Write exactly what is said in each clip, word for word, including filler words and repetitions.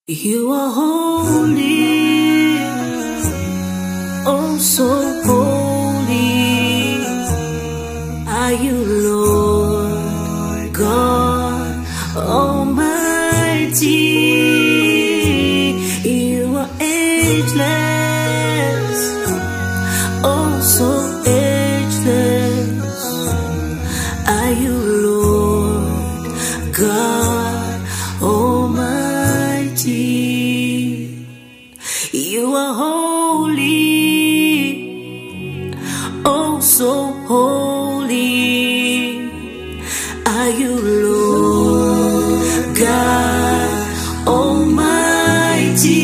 You are holy, oh so holy are you, Lord God Almighty. You are ageless, oh so ageless are you, Lord God Almighty. You are holy, oh so holy are you, Lord God Almighty.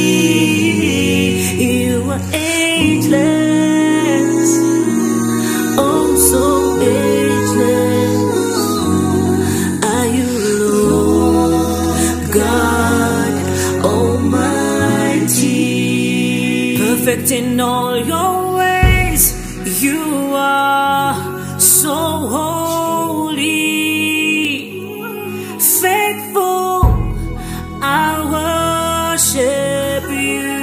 You are ageless, oh so ageless are you, Lord God Almighty. Perfect in all your ways, you are so holy. Faithful, I worship you.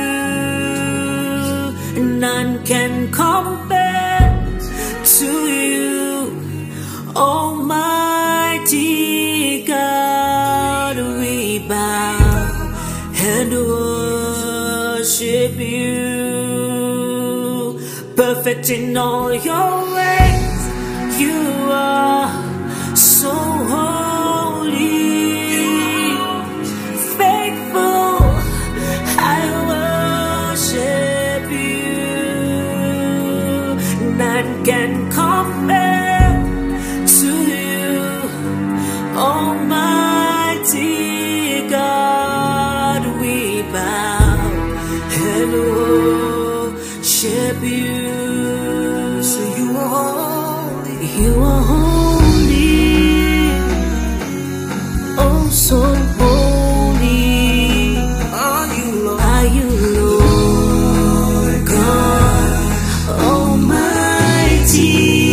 None can compare to you, Almighty God. We bow and worship you. Perfect in all your ways, you are so holy. Faithful, I worship you. None can compare to you, Almighty God. We bow and worship you. So you are holy, you are holy, oh so holy are you, Lord, are you, Lord God Almighty.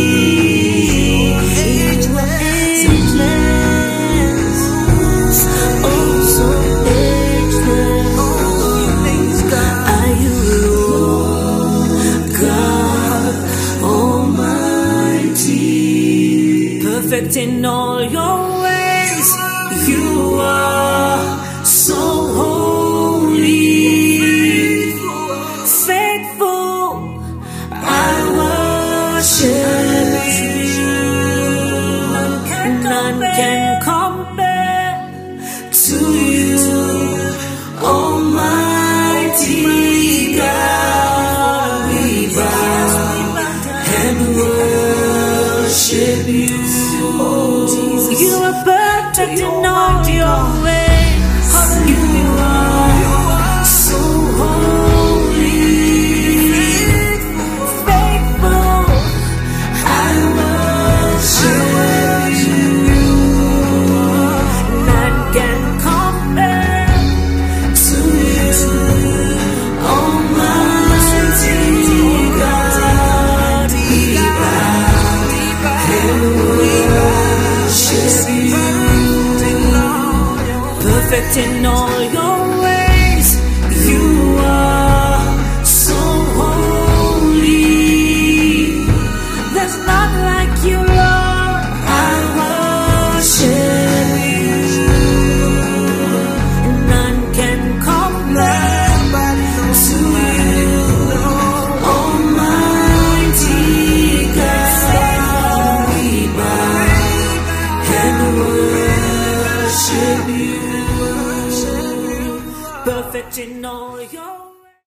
You are ageless, oh so ageless are you, Lord God Almighty. Perfect in all your ways, you are so holy. Faithful, I worship you. None can compare to you, Almighty God. We bow and worship you. You are perfect in all your ways. You are so holy. Faithful, I worship you. None can compare to you, Almighty God. We bow and worship you. Perfect in all your ways, you are so holy. There's none like you, Lord. I worship you. None can compare to you, Almighty God. We bow and worship you. Perfect in all your